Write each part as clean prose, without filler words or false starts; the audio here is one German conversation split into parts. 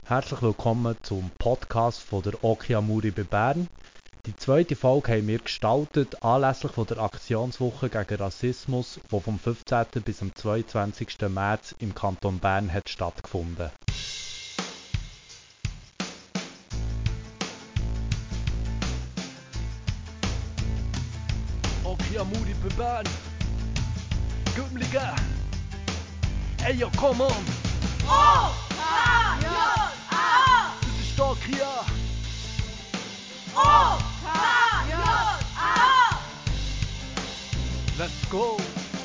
Herzlich willkommen zum Podcast von der Okia Muri bei Bern. Die zweite Folge haben wir gestaltet anlässlich von der Aktionswoche gegen Rassismus, die vom 15. bis am 22. März im Kanton Bern hat stattgefunden. Okia Muri bei Bern. Gümliger. Ey, yo, come on. O-K-J-A. Das ist stark hier. O-K-J-A. Let's go.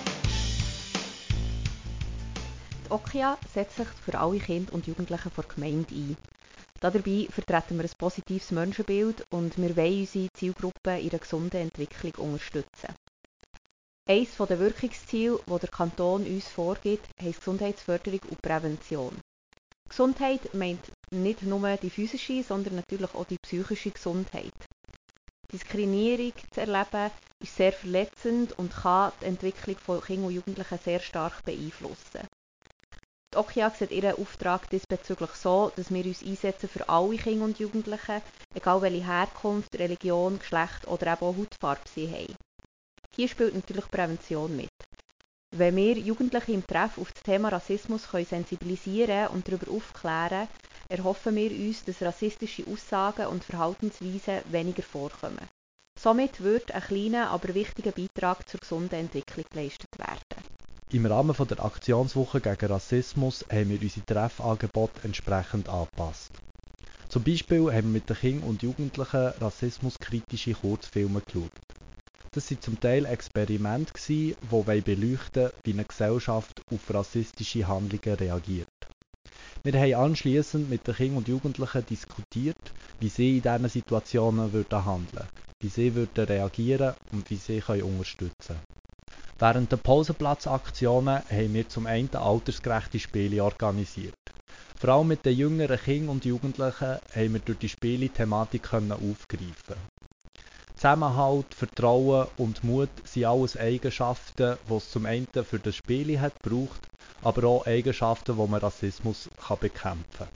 Die Okia setzt sich für alle Kinder und Jugendlichen der Gemeinde ein. Dabei vertreten wir ein positives Menschenbild und wir wollen unsere Zielgruppe in einer gesunden Entwicklung unterstützen. Eines der Wirkungsziele, das der Kanton uns vorgibt, heisst Gesundheitsförderung und Prävention. Gesundheit meint nicht nur die physische, sondern natürlich auch die psychische Gesundheit. Diskriminierung zu erleben ist sehr verletzend und kann die Entwicklung von Kindern und Jugendlichen sehr stark beeinflussen. Die Okia sieht ihren Auftrag diesbezüglich so, dass wir uns einsetzen für alle Kinder und Jugendlichen, egal welche Herkunft, Religion, Geschlecht oder eben auch Hautfarbe sie haben. Hier spielt natürlich Prävention mit. Wenn wir Jugendliche im Treff auf das Thema Rassismus sensibilisieren und darüber aufklären, erhoffen wir uns, dass rassistische Aussagen und Verhaltensweisen weniger vorkommen. Somit wird ein kleiner, aber wichtiger Beitrag zur gesunden Entwicklung geleistet werden. Im Rahmen der Aktionswoche gegen Rassismus haben wir unsere Treffangebote entsprechend angepasst. Zum Beispiel haben wir mit den Kindern und Jugendlichen rassismuskritische Kurzfilme geschaut. Das waren zum Teil Experimente, die beleuchten, wie eine Gesellschaft auf rassistische Handlungen reagiert. Wir haben anschliessend mit den Kindern und Jugendlichen diskutiert, wie sie in diesen Situationen handeln würden, wie sie reagieren und wie sie unterstützen können. Während der Pausenplatzaktionen haben wir zum einen altersgerechte Spiele organisiert. Vor allem mit den jüngeren Kindern und Jugendlichen haben wir durch die Spiele Thematik aufgreifen. Zusammenhalt, Vertrauen und Mut sind alles Eigenschaften, die es zum einen für das Spiel hat gebraucht, aber auch Eigenschaften, wo man Rassismus bekämpfen kann.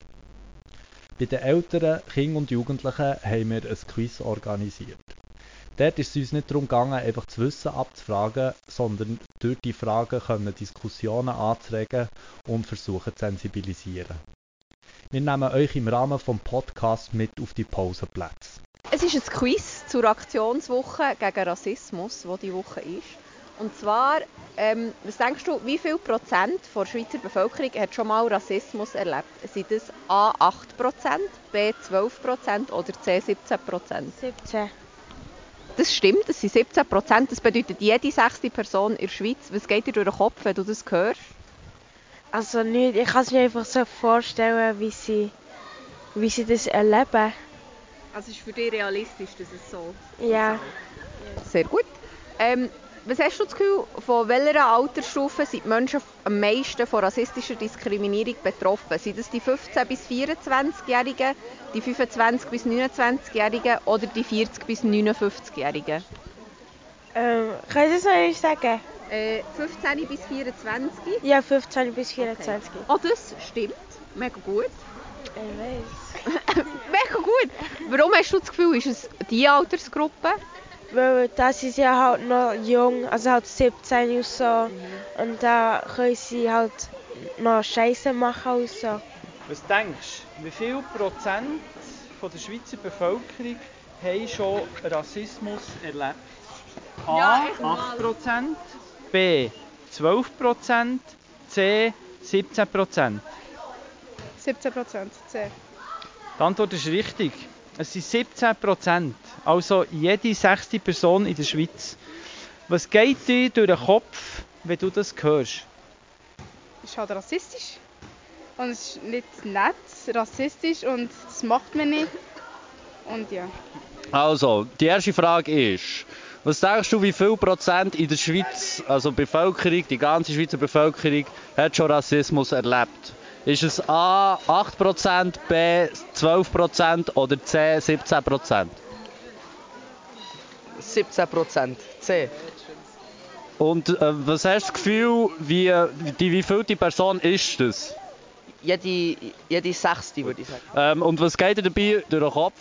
Bei den älteren Kindern und Jugendlichen haben wir ein Quiz organisiert. Dort ist es uns nicht darum gegangen, einfach das Wissen abzufragen, sondern durch die Fragen Diskussionen anzuregen und versuchen zu sensibilisieren. Wir nehmen euch im Rahmen des Podcasts mit auf die Pausenplätze. Es ist ein Quiz zur Aktionswoche gegen Rassismus, die diese Woche ist. Und zwar, was denkst du, wie viel Prozent der Schweizer Bevölkerung hat schon mal Rassismus erlebt? Sind das A 8%, B 12% oder C 17%? 17. Das stimmt, das sind 17%. Das bedeutet jede 6. Person in der Schweiz. Was geht dir durch den Kopf, wenn du das hörst? Also nicht, ich kann es mir einfach so vorstellen, wie sie das erleben. Also ist für dich realistisch, dass es so Ja. Sehr gut. Was hast du das Gefühl, von welcher Altersstufe sind die Menschen am meisten von rassistischer Diskriminierung betroffen? Sind das die 15- bis 24-Jährigen, die 25- bis 29-Jährigen oder die 40- bis 59-Jährigen? Kann ich das noch einmal sagen? 15 bis 24? Ja, 15 bis 24. Okay. Oh, das stimmt. Mega gut. Ich weiss. Mega gut. Warum hast du das Gefühl, ist es diese Altersgruppe? Weil das ist ja halt noch jung, also halt 17 und so. Und da können sie halt noch Scheiße machen und so. Was denkst du, wie viel Prozent von der Schweizer Bevölkerung haben schon Rassismus erlebt? A 8%, B 12%, C 17%. 17%, C. Die Antwort ist richtig. Es sind 17%, also jede 6. Person in der Schweiz. Was geht dir durch den Kopf, wenn du das hörst? Es ist halt rassistisch. Und es ist nicht nett, rassistisch und das macht man nicht. Und ja. Also, die erste Frage ist, was denkst du, wie viel Prozent in der Schweiz, also Bevölkerung, die ganze Schweizer Bevölkerung, hat schon Rassismus erlebt? Ist es A 8%, B 12% oder C 17%? 17%, C. Und was hast du das Gefühl, wie vielte Person ist das? jede Sechste, würde ich sagen. Und was geht dir dabei durch den Kopf?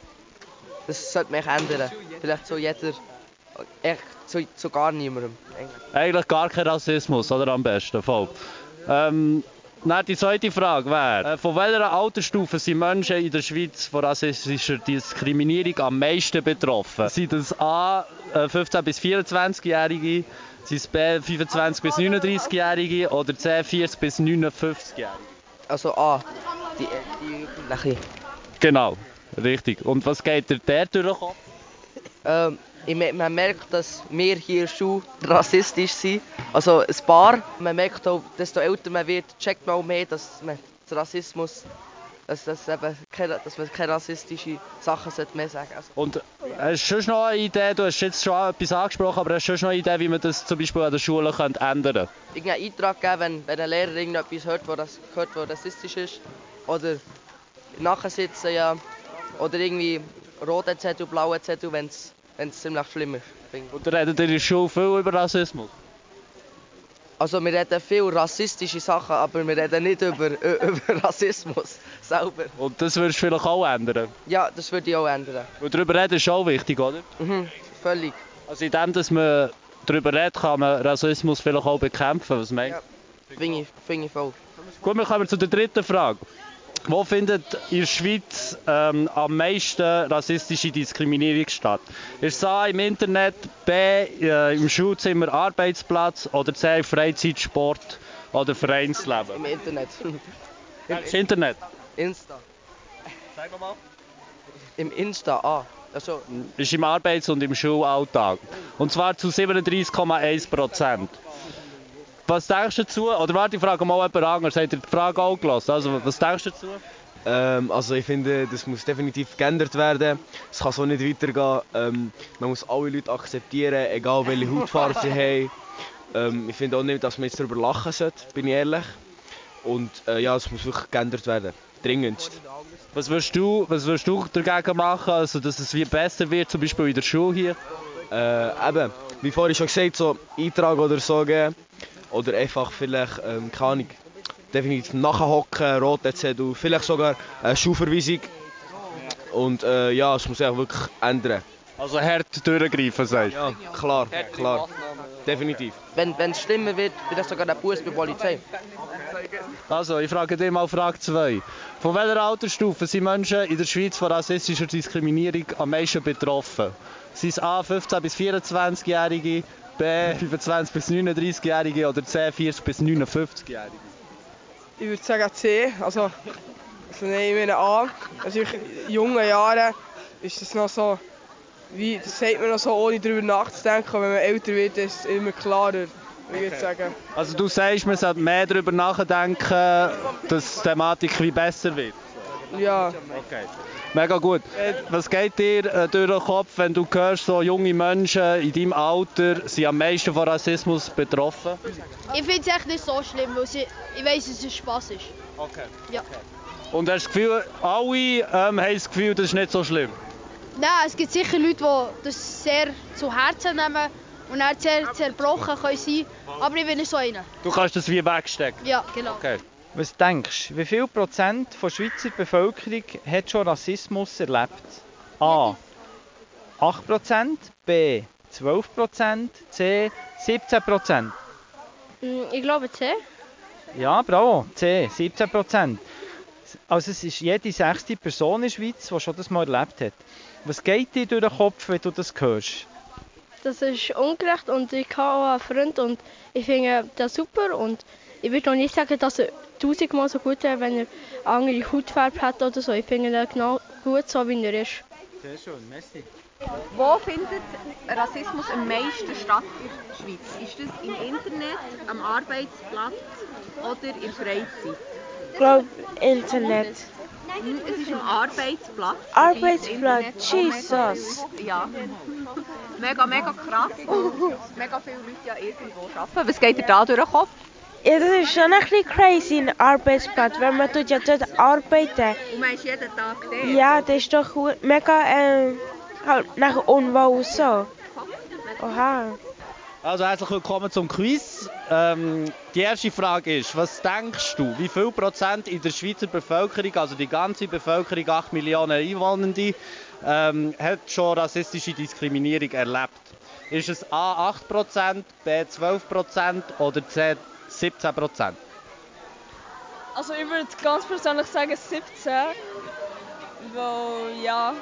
Das sollte mich ändern. Vielleicht so jeder, echt so gar niemandem. Eigentlich gar kein Rassismus, oder am besten, voll. Dann die zweite Frage wäre, von welcher Altersstufe sind Menschen in der Schweiz von rassistischer Diskriminierung am meisten betroffen? Sind das A, 15- bis 24-Jährige, sind es B, 25- bis 39-Jährige oder C, 40- bis 59-Jährige? Also A, die Jugendlichen. Genau, richtig. Und was geht dir der durch den Kopf? Man merkt, dass wir hier schon rassistisch sind. Also ein paar. Man merkt auch, desto älter man wird, checkt man auch mehr, dass man Rassismus, dass man keine rassistischen Sachen mehr sagen sollte. Und hast du schon noch eine Idee, du hast jetzt schon etwas angesprochen, aber hast du schon noch eine Idee, wie man das zum Beispiel an der Schule ändern könnte? Irgendeinen Eintrag geben, wenn ein Lehrer irgendetwas hört, was rassistisch ist. Oder nachsitzen, ja. Oder irgendwie rote Zettel, blaue Zettel, wenn es ziemlich schlimm ist. Und redet ihr in der Schule viel über Rassismus? Also wir reden viel rassistische Sachen, aber wir reden nicht über Rassismus selber. Und das würdest du vielleicht auch ändern? Ja, das würde ich auch ändern. Weil darüber reden ist auch wichtig, oder? Völlig. Also indem, dass man darüber redet, kann man Rassismus vielleicht auch bekämpfen. Was meinst du? Ja, finde ich voll. Gut, wir kommen zur dritten Frage. Wo findet in der Schweiz am meisten rassistische Diskriminierung statt? Ist es A im Internet, B im Schulzimmer, Arbeitsplatz oder C Freizeit, Sport oder Vereinsleben? Im Internet. Das Internet? Insta. Sag mal. Im Insta, Also, Ist im Arbeits- und im Schulalltag. Und zwar zu 37,1%. Was denkst du dazu? Oder warte, ich frage mal jemand anderes. Habt ihr die Frage auch gelassen? Also, was denkst du dazu? Also ich finde, das muss definitiv geändert werden. Es kann so nicht weitergehen. Man muss alle Leute akzeptieren, egal welche Hautfarbe sie haben. Ich finde auch nicht, dass man jetzt darüber lachen sollte, bin ich ehrlich. Und ja, es muss wirklich geändert werden. Dringendst. Was würdest du dagegen machen, also dass es wie besser wird, zum Beispiel in der Schule hier? Eben, wie vorhin schon gesagt, so Eintrag oder so geben. Oder einfach vielleicht, keine Ahnung, definitiv nachhocken, rote Zettel, vielleicht sogar eine Schulverweisung. Und ja, es muss sich wirklich ändern. Also hart durchgreifen, sagst du? Ja, klar. Definitiv. wenn es schlimmer wird, wird das sogar ein Buß bei der Polizei. Also, ich frage dich mal Frage 2. Von welcher Altersstufe sind Menschen in der Schweiz von rassistischer Diskriminierung am meisten betroffen? Sind es A 15- bis 24-Jährige, B 25- bis 39-Jährige oder C 40- bis 59-Jährige? Ich würde sagen C, also nehmen wir A. Also in jungen Jahren ist das noch so, das sagt man noch so, ohne darüber nachzudenken. Wenn man älter wird, ist es immer klarer, würde ich sagen. Also du sagst, man sollte mehr darüber nachdenken, dass die Thematik wie besser wird? Ja. Okay. Mega gut. Was geht dir durch den Kopf, wenn du hörst, so junge Menschen in deinem Alter sind am meisten von Rassismus betroffen? Ich finde es echt nicht so schlimm, weil ich weiss, dass es Spass ist. Okay. Ja. Und hast du das Gefühl, alle haben das Gefühl, das ist nicht so schlimm? Nein, es gibt sicher Leute, die das sehr zu Herzen nehmen und dann sehr zerbrochen können sein. Aber ich bin nicht so einer. Du kannst das wie wegstecken? Ja, genau. Okay. Was denkst du, wie viel Prozent der Schweizer Bevölkerung hat schon Rassismus erlebt? A. 8%, B. 12%, C. 17%. Ich glaube C. Ja, bravo, C. 17%. Also es ist jede 6. Person in der Schweiz, die schon das mal erlebt hat. Was geht dir durch den Kopf, wenn du das hörst? Das ist ungerecht und ich habe auch einen Freund und ich finde das super und ich würde auch nicht sagen, dass er 1000-mal so gut wäre, wenn er eine andere Hautfarbe hat oder so. Ich finde ihn genau gut, so wie er ist. Sehr schön, merci. Wo findet Rassismus am meisten statt in der Schweiz? Ist das im Internet, am Arbeitsplatz oder in der Freizeit? Ich glaube Internet. Es ist am Arbeitsplatz. Arbeitsplatz, Jesus. Ja. Mega krass. Und mega viele Leute ja irgendwo arbeiten. Was geht dir da durch den Kopf? Ja, das ist schon ein bisschen crazy, ein Arbeitsplatz, weil man tut ja dort arbeiten. Und man ist jeden Tag dort. Ja, das ist doch mega halt nach unwohl so. Oha. Also herzlich willkommen zum Quiz. Die erste Frage ist, was denkst du, wie viel Prozent in der Schweizer Bevölkerung, also die ganze Bevölkerung, 8 Millionen Einwohnende, hat schon rassistische Diskriminierung erlebt? Ist es A 8%, B 12% oder C 17%? Also ich würde ganz persönlich sagen 17, weil ja,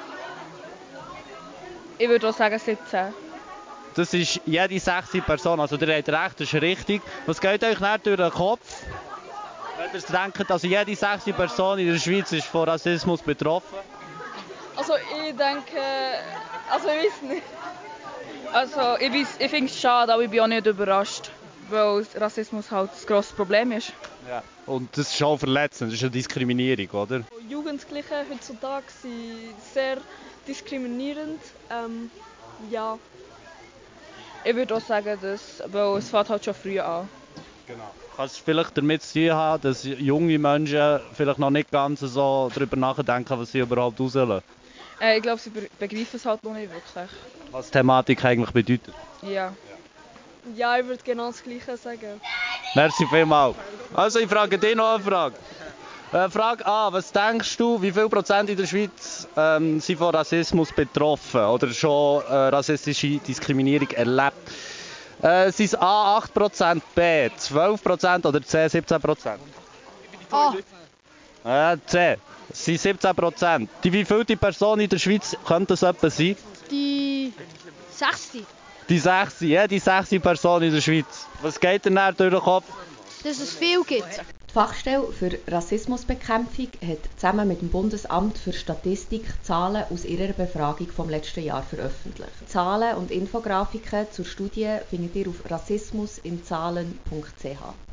ich würde auch sagen 17. Das ist jede 6. Person, also ihr habt recht, das ist richtig. Was geht euch nicht durch den Kopf, wenn ihr denkt, also jede 6. Person in der Schweiz ist von Rassismus betroffen? Also ich denke, also ich weiß nicht. Also ich finde es schade, aber ich bin auch nicht überrascht, weil Rassismus halt ein grosses Problem ist. Ja. Und das ist auch verletzend, das ist eine Diskriminierung, oder? Jugendliche heutzutage sind sehr diskriminierend. Ja. Ich würde auch sagen, weil es fängt halt schon früh an. Genau. Kannst du vielleicht damit zu tun haben, dass junge Menschen vielleicht noch nicht ganz so darüber nachdenken, was sie überhaupt rauslassen? Ich glaube, sie begreifen es halt noch nicht wirklich. Was die Thematik eigentlich bedeutet? Ja. Ja, ich würde genau das Gleiche sagen. Merci vielmals. Also ich frage dich noch eine Frage. Frage A, was denkst du, wie viel Prozent in der Schweiz sind von Rassismus betroffen oder schon rassistische Diskriminierung erlebt? Sind es A 8%, B 12% oder C 17%? C. Es sind 17%. Die wievielte Person in der Schweiz könnte es etwa sein? Die 6. Die 6. Ja, die 6. Person in der Schweiz. Was geht denn da durch den Kopf? Dass es viel gibt. Die Fachstelle für Rassismusbekämpfung hat zusammen mit dem Bundesamt für Statistik Zahlen aus ihrer Befragung vom letzten Jahr veröffentlicht. Zahlen und Infografiken zur Studie findet ihr auf rassismusinzahlen.ch.